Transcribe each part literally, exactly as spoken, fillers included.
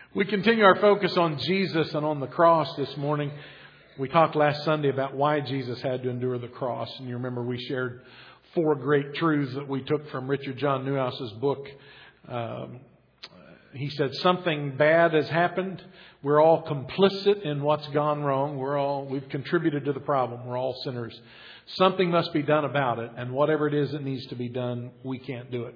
We continue our focus on Jesus and on the cross this morning. We talked last Sunday about why Jesus had to endure the cross. And you remember we shared four great truths that we took from Richard John Newhouse's book. Um, he said something bad has happened. We're all complicit in what's gone wrong. We're all, we've contributed to the problem. We're all sinners. Something must be done about it. And whatever it is that needs to be done, we can't do it.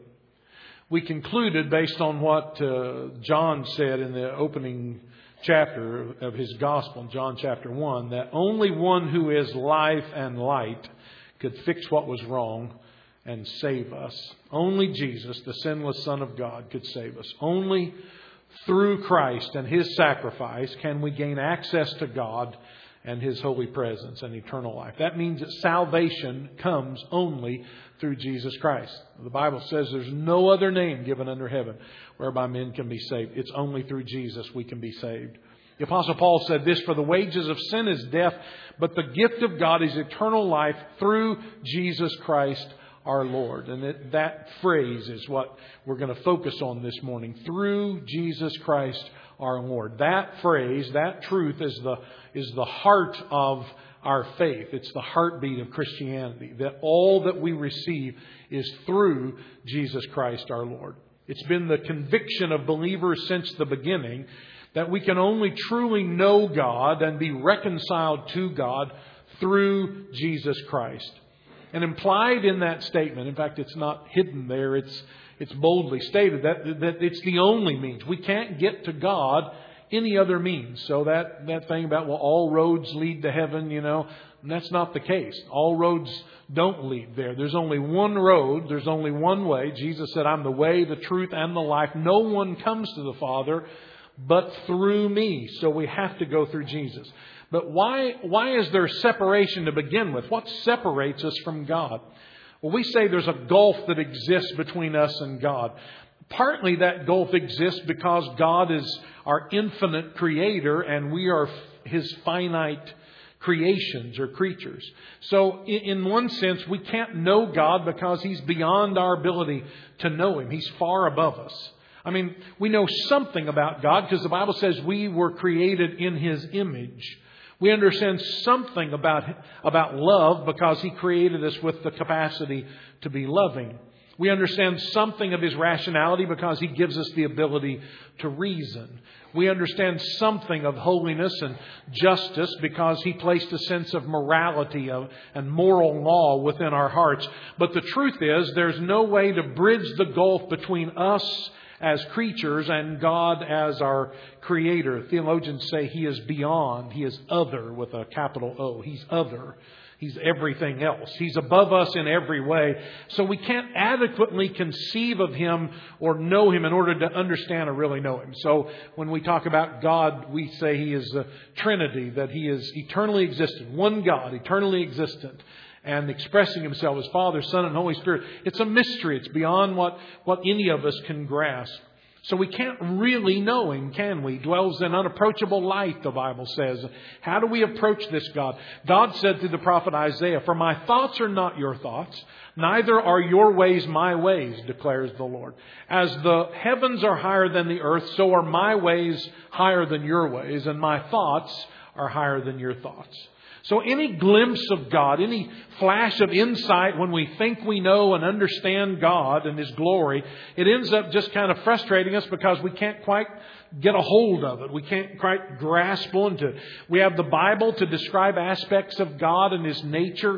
We concluded, based on what uh, John said in the opening chapter of his gospel, John chapter one, that only one who is life and light could fix what was wrong and save us. Only Jesus, the sinless Son of God, could save us. Only through Christ and His sacrifice can we gain access to God and His holy presence and eternal life. That means that salvation comes only through Jesus Christ. The Bible says there's no other name given under heaven whereby men can be saved. It's only through Jesus we can be saved. The Apostle Paul said this, "For the wages of sin is death, but the gift of God is eternal life through Jesus Christ our Lord." And it, that phrase is what we're going to focus on this morning. Through Jesus Christ our Lord. That phrase, that truth is the is the heart of our faith. It's the heartbeat of Christianity. That all that we receive is through Jesus Christ our Lord. It's been the conviction of believers since the beginning that we can only truly know God and be reconciled to God through Jesus Christ. And implied in that statement, in fact, it's not hidden there, it's it's boldly stated that, that it's the only means. We can't get to God any other means. So that, that thing about, well, all roads lead to heaven, you know, that's not the case. All roads don't lead there. There's only one road. There's only one way. Jesus said, "I'm the way, the truth, and the life. No one comes to the Father but through me." So we have to go through Jesus. But why, why is there separation to begin with? What separates us from God? Well, we say there's a gulf that exists between us and God. Partly that gulf exists because God is our infinite creator and we are His finite creations or creatures. So in one sense, we can't know God because He's beyond our ability to know Him. He's far above us. I mean, we know something about God because the Bible says we were created in His image. We understand something about, about love because He created us with the capacity to be loving. We understand something of His rationality because He gives us the ability to reason. We understand something of holiness and justice because He placed a sense of morality and moral law within our hearts. But the truth is, there's no way to bridge the gulf between us as creatures and God as our Creator. Theologians say He is beyond. He is other with a capital O. He's other. He's everything else. He's above us in every way. So we can't adequately conceive of Him or know Him in order to understand or really know Him. So when we talk about God, we say He is a Trinity, that He is eternally existent. One God, eternally existent. And expressing Himself as Father, Son, and Holy Spirit. It's a mystery. It's beyond what, what any of us can grasp. So we can't really know Him, can we? Dwells in unapproachable light, the Bible says. How do we approach this God? God said through the prophet Isaiah, "For my thoughts are not your thoughts, neither are your ways my ways, declares the Lord. As the heavens are higher than the earth, so are my ways higher than your ways, and my thoughts are higher than your thoughts." So any glimpse of God, any flash of insight when we think we know and understand God and His glory, it ends up just kind of frustrating us because we can't quite get a hold of it. We can't quite grasp onto it. We have the Bible to describe aspects of God and His nature,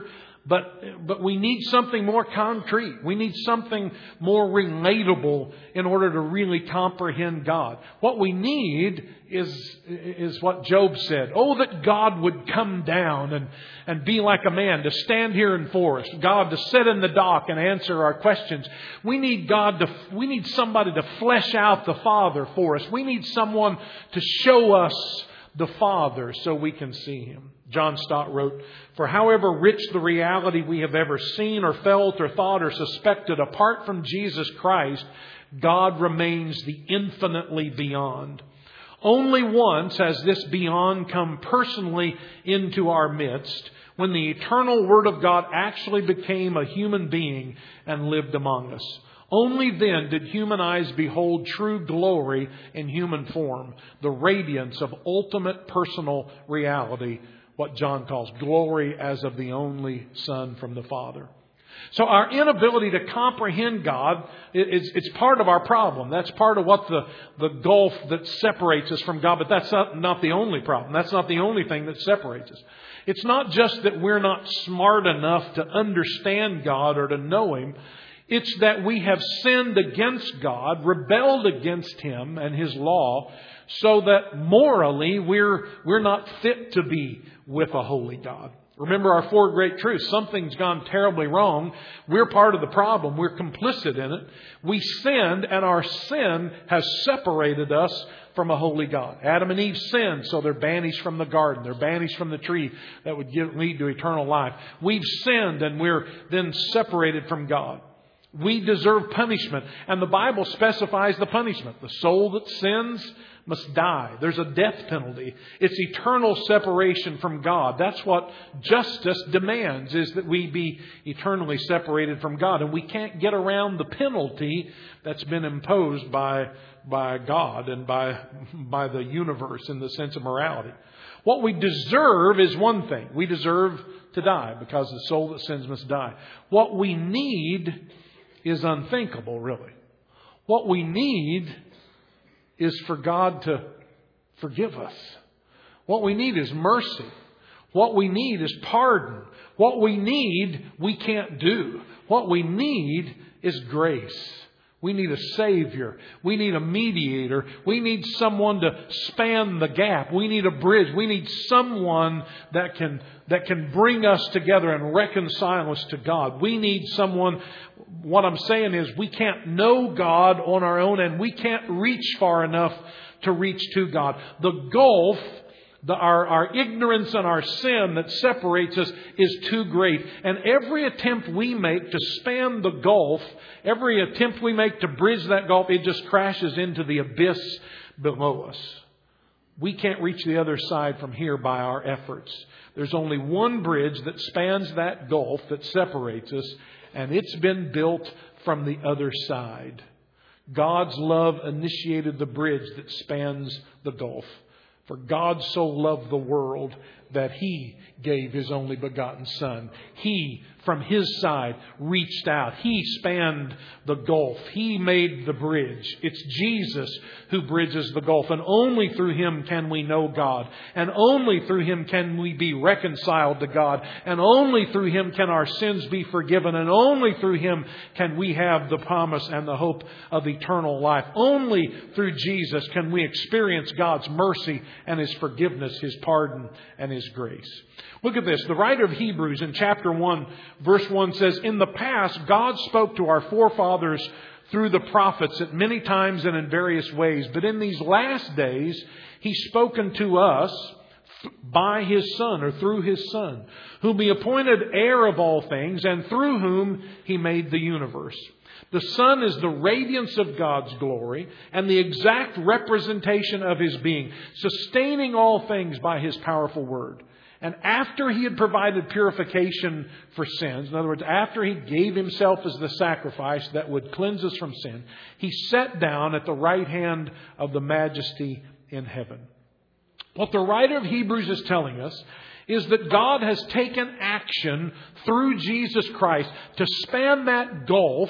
but but we need something more concrete. We need something more relatable in order to really comprehend God. What we need is is what Job said. "Oh, that God would come down and, and be like a man, to stand here in forest. God to sit in the dock and answer our questions." We need God to, we need somebody to flesh out the Father for us. We need someone to show us the Father so we can see Him. John Stott wrote, "For however rich the reality we have ever seen or felt or thought or suspected, apart from Jesus Christ, God remains the infinitely beyond. Only once has this beyond come personally into our midst, when the eternal Word of God actually became a human being and lived among us. Only then did human eyes behold true glory in human form, the radiance of ultimate personal reality, what John calls glory as of the only Son from the Father. So our inability to comprehend God is it's part of our problem. That's part of what the, the gulf that separates us from God. But that's not, not the only problem. That's not the only thing that separates us. It's not just that we're not smart enough to understand God or to know Him. It's that we have sinned against God, rebelled against Him and His law, so that morally we're, we're not fit to be with a holy God. Remember our four great truths. Something's gone terribly wrong. We're part of the problem. We're complicit in it. We sinned, and our sin has separated us from a holy God. Adam and Eve sinned, so they're banished from the garden. They're banished from the tree that would give, lead to eternal life. We've sinned, and we're then separated from God. We deserve punishment. And the Bible specifies the punishment. The soul that sins must die. There's a death penalty. It's eternal separation from God. That's what justice demands, is that we be eternally separated from God. And we can't get around the penalty that's been imposed by, by God and by, by the universe in the sense of morality. What we deserve is one thing. We deserve to die because the soul that sins must die. What we need is unthinkable, really. What we need is for God to forgive us. What we need is mercy. What we need is pardon. What we need, we can't do. What we need is grace. We need a Savior. We need a mediator. We need someone to span the gap. We need a bridge. We need someone that can, that can bring us together and reconcile us to God. We need someone. What I'm saying is we can't know God on our own, and we can't reach far enough to reach to God. The gulf, the, our, our ignorance and our sin that separates us is too great. And every attempt we make to span the gulf, every attempt we make to bridge that gulf, it just crashes into the abyss below us. We can't reach the other side from here by our efforts. There's only one bridge that spans that gulf that separates us, and it's been built from the other side. God's love initiated the bridge that spans the gulf. For God so loved the world that He gave His only begotten Son. He, from His side, reached out. He spanned the gulf. He made the bridge. It's Jesus who bridges the gulf. And only through Him can we know God. And only through Him can we be reconciled to God. And only through Him can our sins be forgiven. And only through Him can we have the promise and the hope of eternal life. Only through Jesus can we experience God's mercy and His forgiveness, His pardon, and His grace. Look at this. The writer of Hebrews in chapter one, verse one says, "In the past, God spoke to our forefathers through the prophets at many times and in various ways. But in these last days, He's spoken to us by His Son, or through His Son, whom He appointed heir of all things, and through whom He made the universe. The Son is the radiance of God's glory and the exact representation of His being, sustaining all things by His powerful word. And after He had provided purification for sins, in other words, after He gave Himself as the sacrifice that would cleanse us from sin, He sat down at the right hand of the Majesty in heaven." What the writer of Hebrews is telling us is that God has taken action through Jesus Christ to span that gulf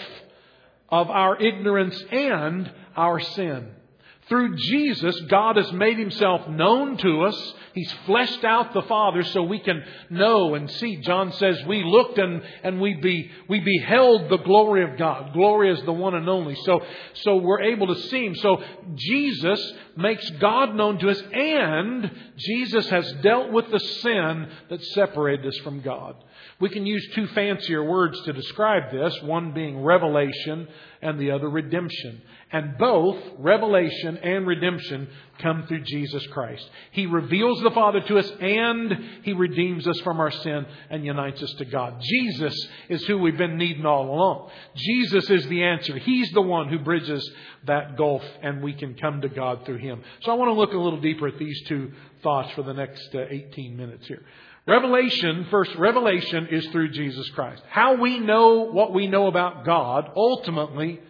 of our ignorance and our sin. Through Jesus, God has made Himself known to us. He's fleshed out the Father so we can know and see. John says we looked and, and we be we beheld the glory of God. Glory is the one and only. So, so we're able to see Him. So Jesus makes God known to us, and Jesus has dealt with the sin that separated us from God. We can use two fancier words to describe this, one being revelation and the other redemption. And both revelation and redemption come through Jesus Christ. He reveals the Father to us, and He redeems us from our sin and unites us to God. Jesus is who we've been needing all along. Jesus is the answer. He's the one who bridges that gulf, and we can come to God through Him. So I want to look a little deeper at these two thoughts for the next uh, eighteen minutes here. Revelation, first, revelation is through Jesus Christ. How we know what we know about God ultimately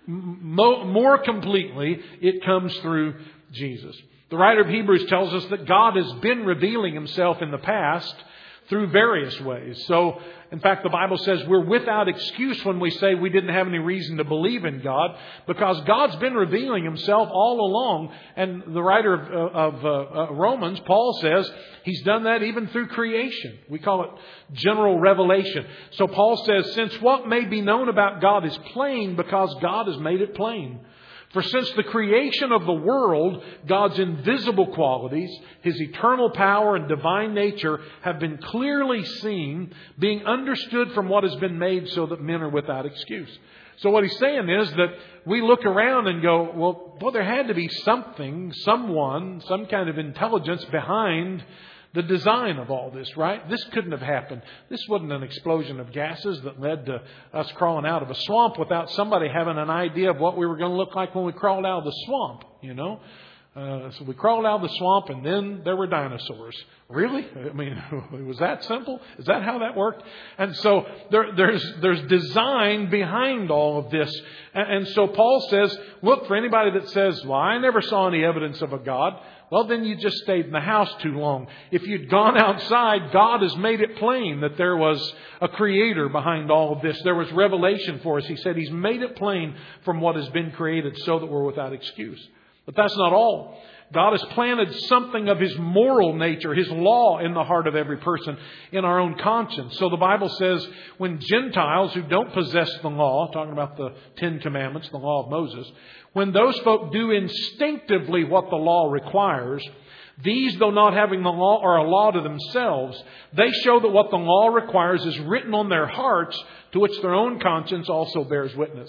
Mo- more completely, it comes through Jesus. The writer of Hebrews tells us that God has been revealing Himself in the past through various ways. So, in fact, the Bible says we're without excuse when we say we didn't have any reason to believe in God, because God's been revealing Himself all along. And the writer of, of uh, Romans, Paul, says He's done that even through creation. We call it general revelation. So Paul says, since what may be known about God is plain because God has made it plain. For since the creation of the world, God's invisible qualities, His eternal power and divine nature have been clearly seen, being understood from what has been made, so that men are without excuse. So what he's saying is that we look around and go, well, boy, there had to be something, someone, some kind of intelligence behind the design of all this, right? This couldn't have happened. This wasn't an explosion of gases that led to us crawling out of a swamp without somebody having an idea of what we were going to look like when we crawled out of the swamp, you know? Uh, so we crawled out of the swamp and then there were dinosaurs. Really? I mean, was that simple? Is that how that worked? And so there, there's there's design behind all of this. And, and so Paul says, look, for anybody that says, well, I never saw any evidence of a God, well, then you just stayed in the house too long. If you'd gone outside, God has made it plain that there was a creator behind all of this. There was revelation for us. He said He's made it plain from what has been created so that we're without excuse. But that's not all. God has planted something of His moral nature, His law in the heart of every person, in our own conscience. So the Bible says when Gentiles who don't possess the law, talking about the Ten Commandments, the law of Moses, when those folk do instinctively what the law requires, these, though not having the law, are a law to themselves. They show that what the law requires is written on their hearts, to which their own conscience also bears witness.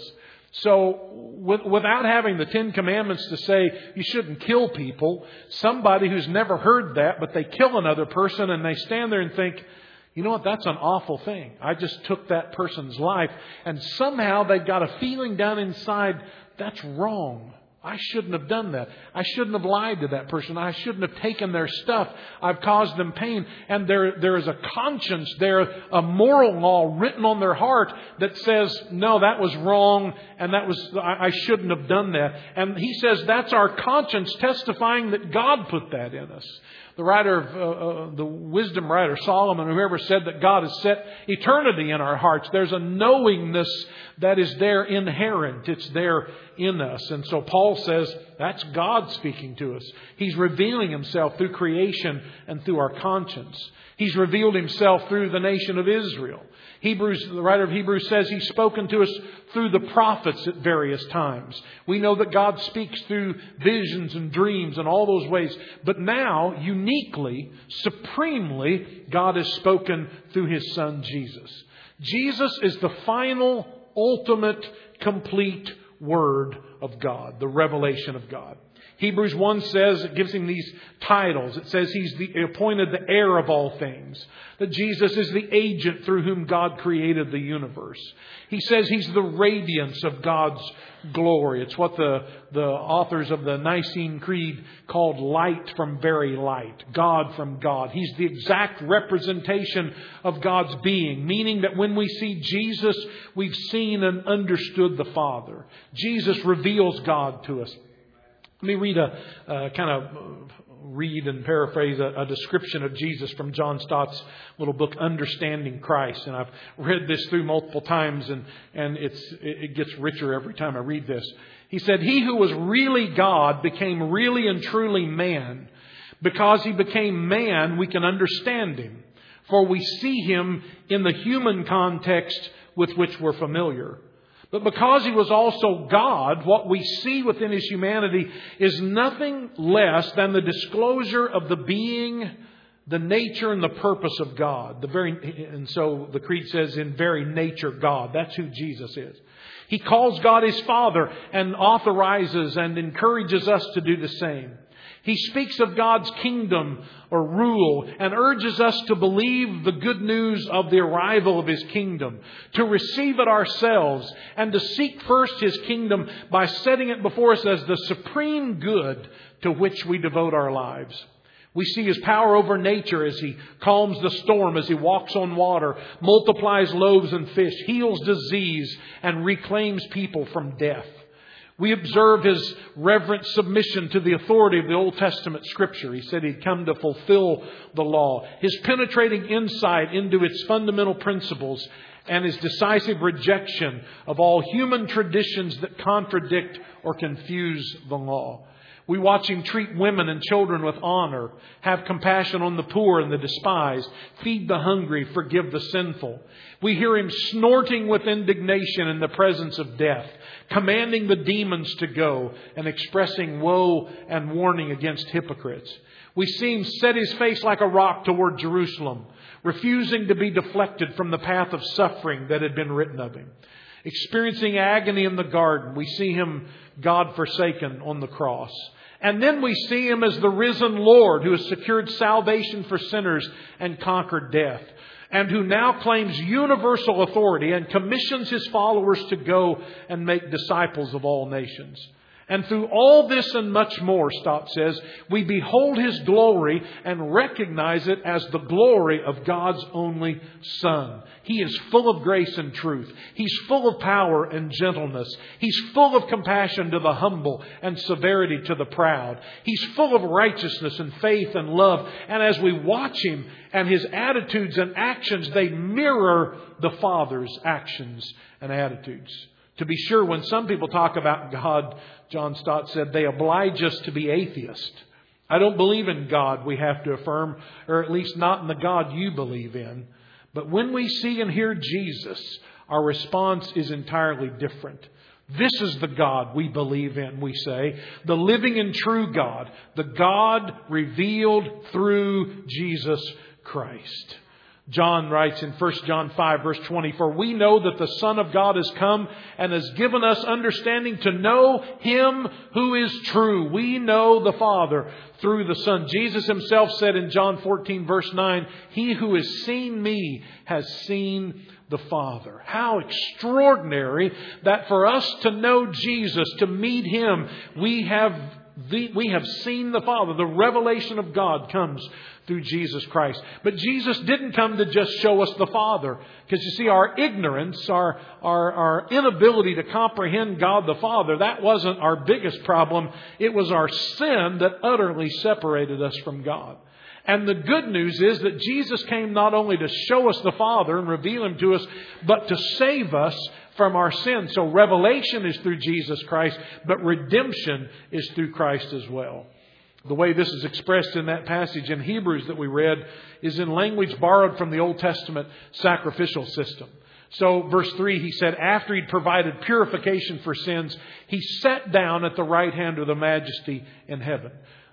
So without having the Ten Commandments to say you shouldn't kill people, somebody who's never heard that, but they kill another person and they stand there and think, you know what, that's an awful thing. I just took that person's life. And somehow they've got a feeling down inside, that's wrong. I shouldn't have done that. I shouldn't have lied to that person. I shouldn't have taken their stuff. I've caused them pain. And there, there is a conscience there, a moral law written on their heart that says, no, that was wrong. And that was, I, I shouldn't have done that. And he says that's our conscience testifying that God put that in us. The writer of uh, uh, the wisdom writer, Solomon, whoever said that God has set eternity in our hearts. There's a knowingness that is there inherent. It's there in us. And so Paul says that's God speaking to us. He's revealing Himself through creation and through our conscience. He's revealed Himself through the nation of Israel. Hebrews, the writer of Hebrews says He's spoken to us through the prophets at various times. We know that God speaks through visions and dreams and all those ways. But now, uniquely, supremely, God has spoken through His Son, Jesus. Jesus is the final, ultimate, complete Word of God, the revelation of God. Hebrews one says, it gives Him these titles. It says He's the, appointed the heir of all things. That Jesus is the agent through whom God created the universe. He says He's the radiance of God's glory. It's what the, the authors of the Nicene Creed called light from very light. God from God. He's the exact representation of God's being. Meaning that when we see Jesus, we've seen and understood the Father. Jesus reveals God to us. Let me read a uh, kind of read and paraphrase a, a description of Jesus from John Stott's little book, Understanding Christ. And I've read this through multiple times, and, and it's it gets richer every time I read this. He said, He who was really God became really and truly man. Because He became man, we can understand Him. For we see Him in the human context with which we're familiar. But because He was also God, what we see within His humanity is nothing less than the disclosure of the being, the nature and the purpose of God. The very, and so the Creed says, in very nature God. That's who Jesus is. He calls God His Father and authorizes and encourages us to do the same. He speaks of God's kingdom or rule and urges us to believe the good news of the arrival of His kingdom, to receive it ourselves, and to seek first His kingdom by setting it before us as the supreme good to which we devote our lives. We see His power over nature as He calms the storm, as He walks on water, multiplies loaves and fish, heals disease, and reclaims people from death. We observe His reverent submission to the authority of the Old Testament Scripture. He said He'd come to fulfill the law. His penetrating insight into its fundamental principles and His decisive rejection of all human traditions that contradict or confuse the law. We watch Him treat women and children with honor, have compassion on the poor and the despised, feed the hungry, forgive the sinful. We hear Him snorting with indignation in the presence of death, commanding the demons to go and expressing woe and warning against hypocrites. We see Him set His face like a rock toward Jerusalem, refusing to be deflected from the path of suffering that had been written of Him. Experiencing agony in the garden, we see Him God-forsaken on the cross. And then we see Him as the risen Lord who has secured salvation for sinners and conquered death, and who now claims universal authority and commissions His followers to go and make disciples of all nations. And through all this and much more, Stott says, we behold His glory and recognize it as the glory of God's only Son. He is full of grace and truth. He's full of power and gentleness. He's full of compassion to the humble and severity to the proud. He's full of righteousness and faith and love. And as we watch Him and His attitudes and actions, they mirror the Father's actions and attitudes. To be sure, when some people talk about God, John Stott said, they oblige us to be atheist. I don't believe in God, we have to affirm, or at least not in the God you believe in. But when we see and hear Jesus, our response is entirely different. This is the God we believe in, we say. The living and true God. The God revealed through Jesus Christ. John writes in First John five verse twenty, for we know that the Son of God has come and has given us understanding to know Him who is true. We know the Father through the Son. Jesus Himself said in John fourteen verse nine, He who has seen me has seen the Father. How extraordinary that for us to know Jesus, to meet Him, we have the, we have seen the Father. The revelation of God comes through Jesus Christ. But Jesus didn't come to just show us the Father. Because you see, our ignorance, our, our, our inability to comprehend God the Father, that wasn't our biggest problem. It was our sin that utterly separated us from God. And the good news is that Jesus came not only to show us the Father and reveal Him to us, but to save us from our sins. So revelation is through Jesus Christ, but redemption is through Christ as well. The way this is expressed in that passage in Hebrews that we read is in language borrowed from the Old Testament sacrificial system. So verse three, he said, after He'd provided purification for sins, He sat down at the right hand of the Majesty in heaven.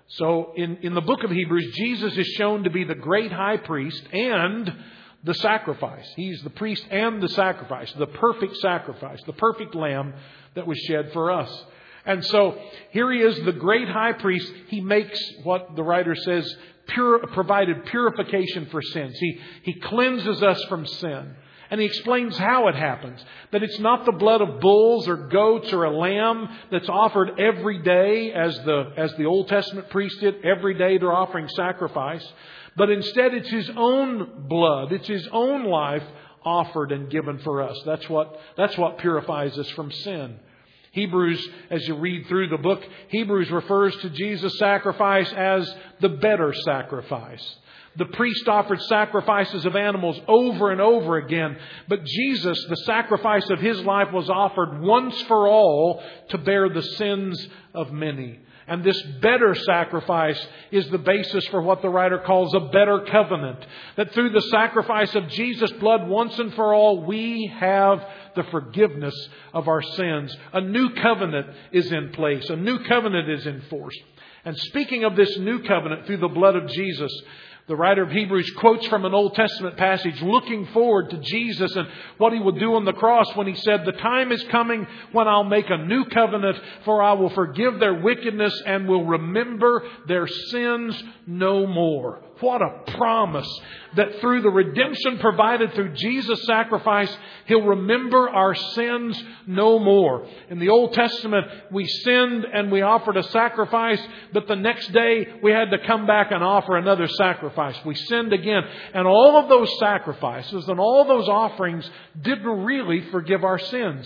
So in, in the book of Hebrews, Jesus is shown to be the great high priest and the sacrifice. He's the priest and the sacrifice, the perfect sacrifice, the perfect lamb that was shed for us. And so here He is, the great high priest. He makes what the writer says, pure, provided purification for sins. He, he cleanses us from sin. And He explains how it happens. That it's not the blood of bulls or goats or a lamb that's offered every day as the, as the Old Testament priest did. Every day they're offering sacrifice. But instead it's His own blood. It's His own life offered and given for us. That's what, that's what purifies us from sin. Hebrews, as you read through the book, Hebrews refers to Jesus' sacrifice as the better sacrifice. The priest offered sacrifices of animals over and over again. But Jesus, the sacrifice of His life was offered once for all to bear the sins of many. And this better sacrifice is the basis for what the writer calls a better covenant. That through the sacrifice of Jesus' blood once and for all, we have the forgiveness of our sins. A new covenant is in place. A new covenant is enforced. And speaking of this new covenant through the blood of Jesus, the writer of Hebrews quotes from an Old Testament passage looking forward to Jesus and what He would do on the cross when He said, the time is coming when I'll make a new covenant, for I will forgive their wickedness and will remember their sins no more. What a promise that through the redemption provided through Jesus' sacrifice, He'll remember our sins no more. In the Old Testament, we sinned and we offered a sacrifice, but the next day we had to come back and offer another sacrifice. We sinned again. And all of those sacrifices and all those offerings didn't really forgive our sins.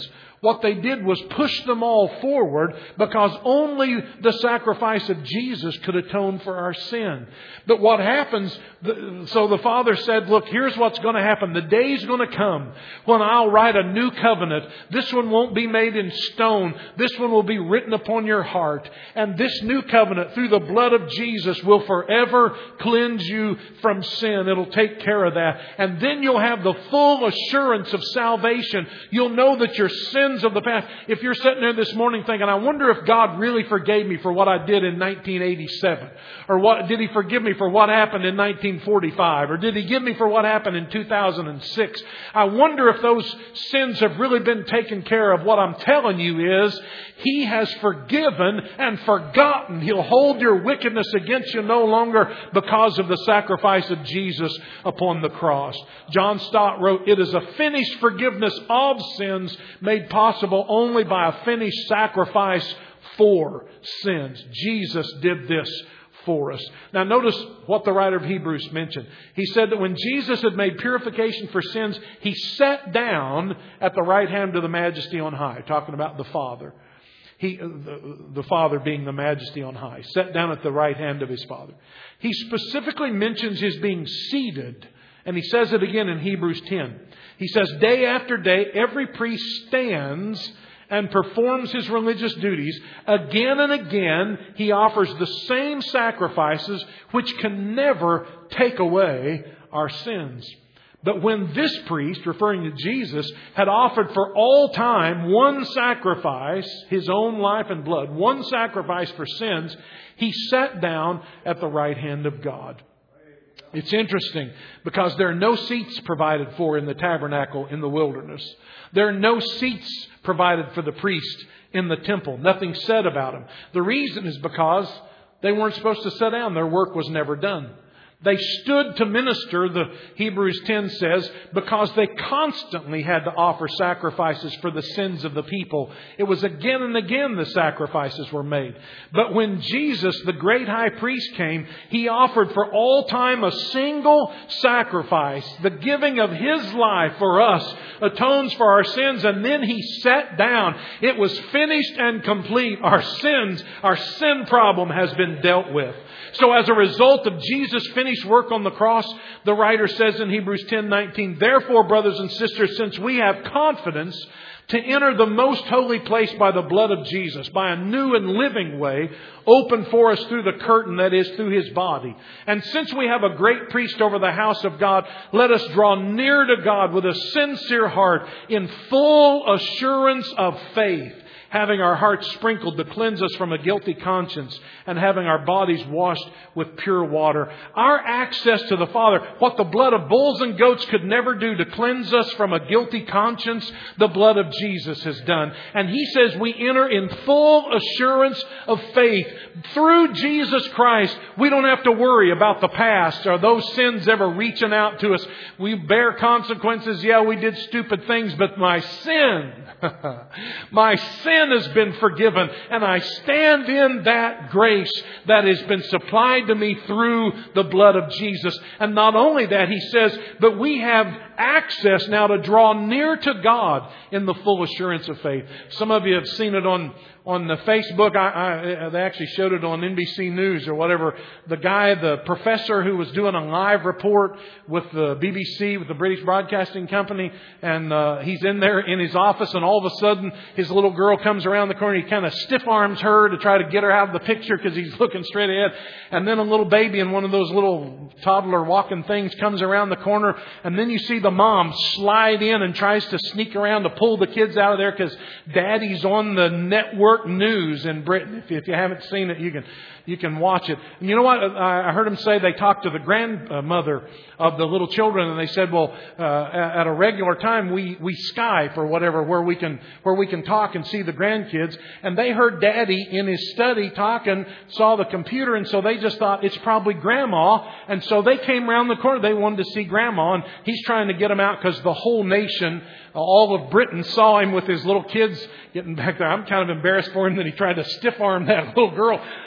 What they did was push them all forward because only the sacrifice of Jesus could atone for our sin. But what happens, so the Father said, look, here's what's going to happen. The day's going to come when I'll write a new covenant. This one won't be made in stone. This one will be written upon your heart. And this new covenant through the blood of Jesus will forever cleanse you from sin. It'll take care of that. And then you'll have the full assurance of salvation. You'll know that your sins of the past, if you're sitting there this morning thinking, I wonder if God really forgave me for what I did in nineteen eighty-seven. Or what did He forgive me for what happened in nineteen forty-five? Or did He give me for what happened in two thousand six? I wonder if those sins have really been taken care of. What I'm telling you is He has forgiven and forgotten. He'll hold your wickedness against you no longer because of the sacrifice of Jesus upon the cross. John Stott wrote, it is a finished forgiveness of sins made possible only by a finished sacrifice for sins. Jesus did this for us. Now notice what the writer of Hebrews mentioned. He said that when Jesus had made purification for sins, He sat down at the right hand of the Majesty on high. Talking about the Father. He, the, the Father being the Majesty on high. Sat down at the right hand of His Father. He specifically mentions His being seated. And He says it again in Hebrews ten. He says, day after day, every priest stands and performs his religious duties. Again and again, he offers the same sacrifices which can never take away our sins. But when this priest, referring to Jesus, had offered for all time one sacrifice, His own life and blood, one sacrifice for sins, He sat down at the right hand of God. It's interesting because there are no seats provided for in the tabernacle in the wilderness. There are no seats provided for the priest in the temple. Nothing said about them. The reason is because they weren't supposed to sit down. Their work was never done. They stood to minister, the Hebrews ten says, because they constantly had to offer sacrifices for the sins of the people. It was again and again the sacrifices were made. But when Jesus, the great high priest, came, He offered for all time a single sacrifice. The giving of His life for us atones for our sins, and then He sat down. It was finished and complete. Our sins, our sin problem has been dealt with. So as a result of Jesus' finished work on the cross, the writer says in Hebrews ten nineteen, therefore, brothers and sisters, since we have confidence to enter the most holy place by the blood of Jesus, by a new and living way, open for us through the curtain that is through His body. And since we have a great priest over the house of God, let us draw near to God with a sincere heart in full assurance of faith, having our hearts sprinkled to cleanse us from a guilty conscience, and having our bodies washed with pure water. Our access to the Father, what the blood of bulls and goats could never do to cleanse us from a guilty conscience, the blood of Jesus has done. And He says we enter in full assurance of faith. Through Jesus Christ, we don't have to worry about the past or those sins ever reaching out to us. We bear consequences. Yeah, we did stupid things, but my sin, my sin has been forgiven, and I stand in that grace that has been supplied to me through the blood of Jesus. And not only that, he says, but we have access now to draw near to God in the full assurance of faith. Some of you have seen it on on the Facebook. I, I, they actually showed it on N B C News or whatever. The guy, the professor who was doing a live report with the B B C, with the British Broadcasting Company, and uh, he's in there in his office, and all of a sudden his little girl comes around the corner. He kind of stiff arms her to try to get her out of the picture because he's looking straight ahead. And then a little baby in one of those little toddler walking things comes around the corner, and then you see the mom slide in and tries to sneak around to pull the kids out of there because Daddy's on the network news in Britain. If, if you haven't seen it, you can you can watch it. And you know what? I heard them say they talked to the grandmother of the little children, and they said, "Well, uh, at a regular time we we Skype or whatever where we can where we can talk and see the grandkids." And they heard Daddy in his study talking, saw the computer, and so they just thought it's probably Grandma. And so they came around the corner. They wanted to see Grandma, and he's trying to get them out because the whole nation, all of Britain, saw him with his little kids getting back there. I'm kind of embarrassed for him that he tried to stiff arm that little girl.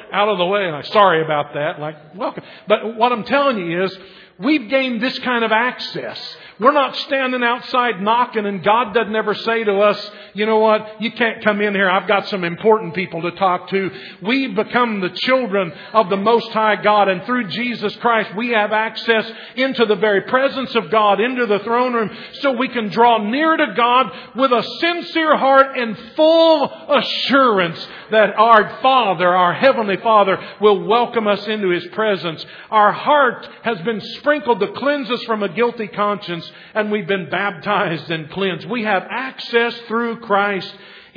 out of the way. And I'm sorry about that. Like, welcome. But what I'm telling you is, we've gained this kind of access. We're not standing outside knocking, and God doesn't ever say to us, you know what, you can't come in here. I've got some important people to talk to. We become the children of the Most High God, and through Jesus Christ, we have access into the very presence of God, into the throne room, so we can draw near to God with a sincere heart and full assurance that our Father, our Heavenly Father, will welcome us into His presence. Our heart has been sprinkled to cleanse us from a guilty conscience, and we've been baptized and cleansed. We have access through Christ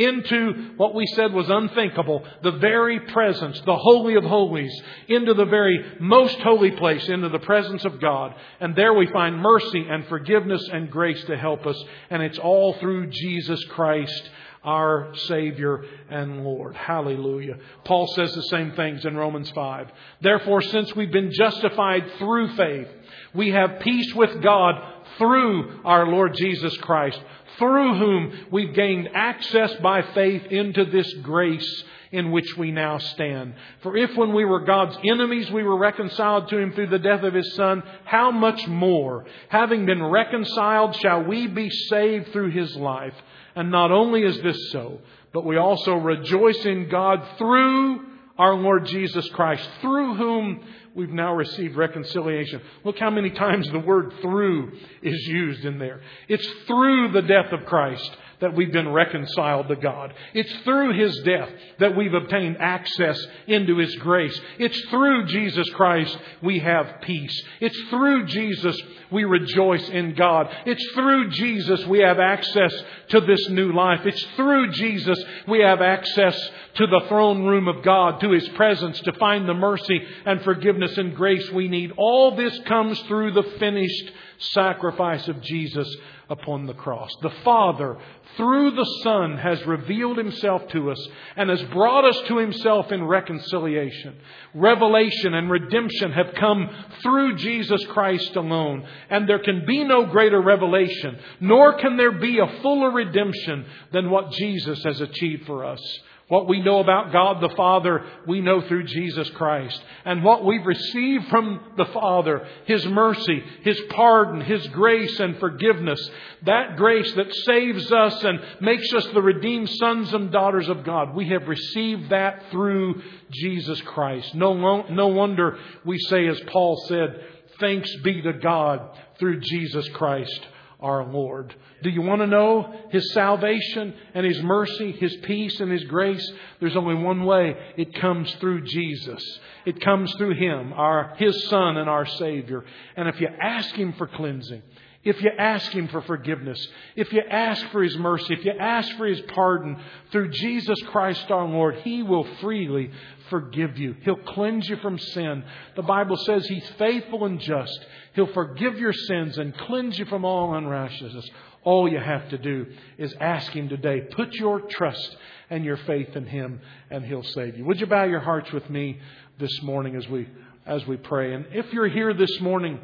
into what we said was unthinkable, the very presence, the Holy of Holies, into the very most holy place, into the presence of God. And there we find mercy and forgiveness and grace to help us. And it's all through Jesus Christ, our Savior and Lord. Hallelujah. Paul says the same things in Romans five. Therefore, since we've been justified through faith, we have peace with God through our Lord Jesus Christ, through whom we've gained access by faith into this grace in which we now stand. For if when we were God's enemies, we were reconciled to Him through the death of His Son, how much more, having been reconciled, shall we be saved through His life? And not only is this so, but we also rejoice in God through our Lord Jesus Christ, through whom we've now received reconciliation. Look how many times the word through is used in there. It's through the death of Christ that we've been reconciled to God. It's through His death that we've obtained access into His grace. It's through Jesus Christ we have peace. It's through Jesus we rejoice in God. It's through Jesus we have access to this new life. It's through Jesus we have access to the throne room of God, to His presence, to find the mercy and forgiveness and grace we need. All this comes through the finished sacrifice of Jesus upon the cross. The Father, through the Son, has revealed Himself to us and has brought us to Himself in reconciliation. Revelation and redemption have come through Jesus Christ alone. And there can be no greater revelation, nor can there be a fuller redemption than what Jesus has achieved for us. What we know about God the Father, we know through Jesus Christ. And what we've received from the Father, His mercy, His pardon, His grace and forgiveness, that grace that saves us and makes us the redeemed sons and daughters of God, we have received that through Jesus Christ. No, no wonder we say, as Paul said, thanks be to God through Jesus Christ our Lord. Do you want to know His salvation and His mercy, His peace and His grace? There's only one way. It comes through Jesus. It comes through Him, our His Son and our Savior. And if you ask Him for cleansing, if you ask Him for forgiveness, if you ask for His mercy, if you ask for His pardon through Jesus Christ our Lord, He will freely forgive you. He'll cleanse you from sin. The Bible says He's faithful and just. He'll forgive your sins and cleanse you from all unrighteousness. All you have to do is ask Him today. Put your trust and your faith in Him, and He'll save you. Would you bow your hearts with me this morning as we as we pray? And if you're here this morning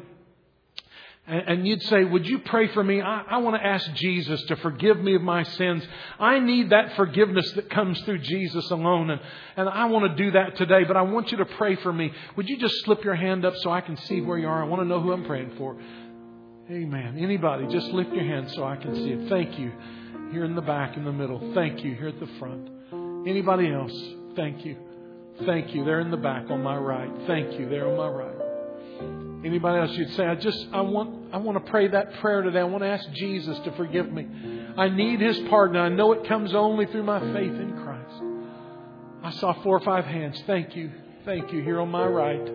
and you'd say, would you pray for me? I, I want to ask Jesus to forgive me of my sins. I need that forgiveness that comes through Jesus alone. And, and I want to do that today, but I want you to pray for me. Would you just slip your hand up so I can see where you are? I want to know who I'm praying for. Amen. Anybody, just lift your hand so I can see it. Thank you. Here in the back, in the middle. Thank you. Here at the front. Anybody else? Thank you. Thank you. There in the back on my right. Thank you. There on my right. Anybody else, you'd say, I just, I want, I want to pray that prayer today. I want to ask Jesus to forgive me. I need His pardon. I know it comes only through my faith in Christ. I saw four or five hands. Thank you. Thank you. Here on my right.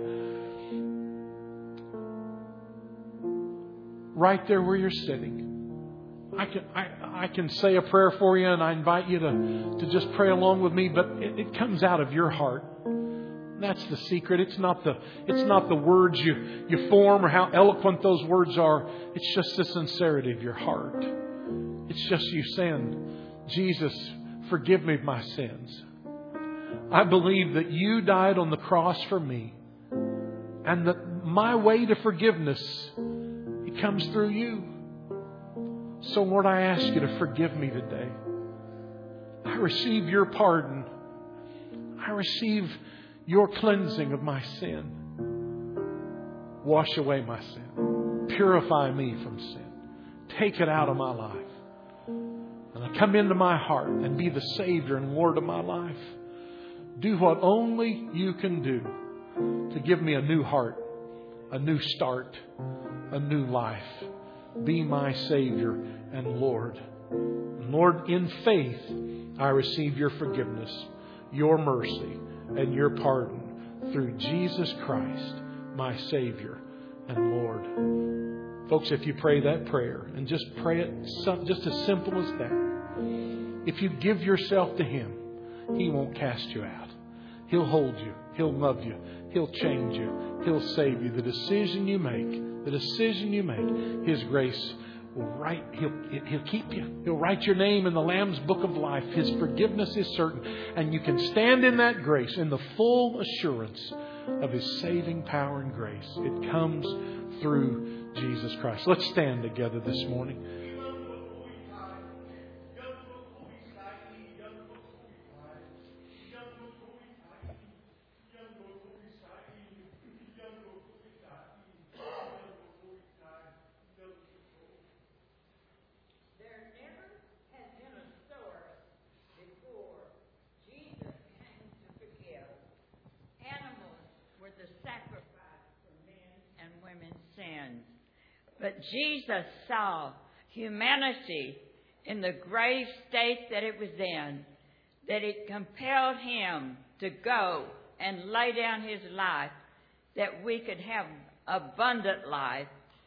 Right there where you're sitting. I can, I, I can say a prayer for you, and I invite you to, to just pray along with me, but it, it comes out of your heart. That's the secret. It's not the it's not the words you, you form or how eloquent those words are. It's just the sincerity of your heart. It's just you saying, Jesus, forgive me of my sins. I believe that you died on the cross for me. And that my way to forgiveness, it comes through you. So Lord, I ask you to forgive me today. I receive your pardon. I receive your cleansing of my sin. Wash away my sin. Purify me from sin. Take it out of my life. And I come into my heart and be the Savior and Lord of my life. Do what only you can do to give me a new heart, a new start, a new life. Be my Savior and Lord. Lord, in faith, I receive your forgiveness, your mercy, and your pardon through Jesus Christ, my Savior and Lord. Folks, if you pray that prayer, and just pray it just as simple as that, if you give yourself to Him, He won't cast you out. He'll hold you. He'll love you. He'll change you. He'll save you. The decision you make, the decision you make, His grace will write. He'll, he'll keep you. He'll write your name in the Lamb's Book of Life. His forgiveness is certain. And you can stand in that grace in the full assurance of His saving power and grace. It comes through Jesus Christ. Let's stand together this morning. But Jesus saw humanity in the grave state that it was in, that it compelled Him to go and lay down His life that we could have abundant life.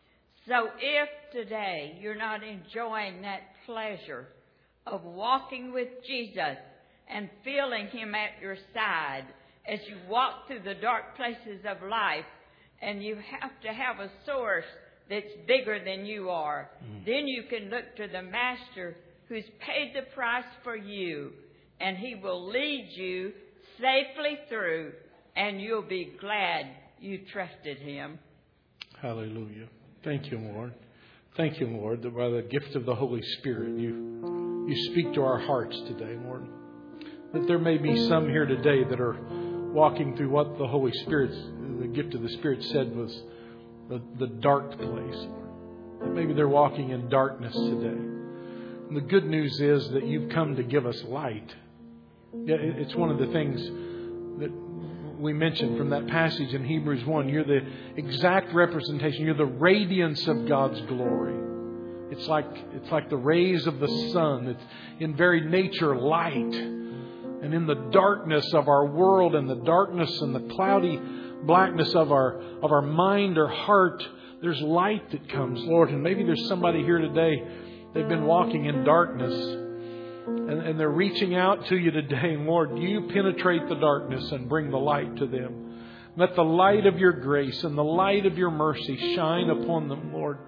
So if today you're not enjoying that pleasure of walking with Jesus and feeling Him at your side as you walk through the dark places of life, and you have to have a source that's bigger than you are, mm. then you can look to the Master who's paid the price for you, and He will lead you safely through, and you'll be glad you trusted Him. Hallelujah. Thank you, Lord. Thank you, Lord, that by the gift of the Holy Spirit, you, you speak to our hearts today, Lord. That there may be some here today that are walking through what the Holy Spirit, the gift of the Spirit said was The, the dark place. That maybe they're walking in darkness today. And the good news is that you've come to give us light. Yeah, it's one of the things that we mentioned from that passage in Hebrews one. You're the exact representation. You're the radiance of God's glory. It's like it's like the rays of the sun. It's in very nature light. And in the darkness of our world and the darkness and the cloudy blackness of our of our mind or heart, there's light that comes, Lord. And maybe there's somebody here today, they've been walking in darkness, and, and they're reaching out to you today. And Lord, you penetrate the darkness and bring the light to them. Let the light of your grace and the light of your mercy shine upon them, Lord.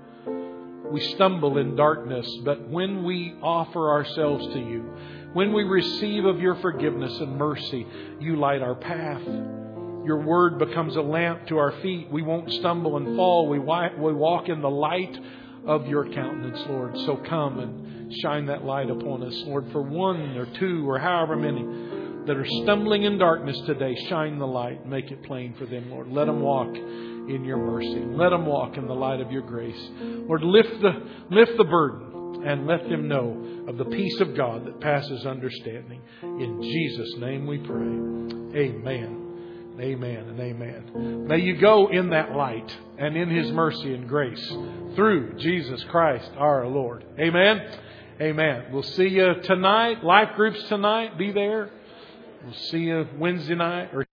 We stumble in darkness, but when we offer ourselves to you, when we receive of your forgiveness and mercy, you light our path. Your word becomes a lamp to our feet. We won't stumble and fall. We walk in the light of your countenance, Lord. So come and shine that light upon us, Lord. For one or two or however many that are stumbling in darkness today, shine the light. Make it plain for them, Lord. Let them walk in your mercy. Let them walk in the light of your grace. Lord, lift the, lift the burden and let them know of the peace of God that passes understanding. In Jesus' name we pray. Amen. Amen and amen. May you go in that light and in His mercy and grace through Jesus Christ our Lord. Amen. Amen. We'll see you tonight. Life groups tonight. Be there. We'll see you Wednesday night. Or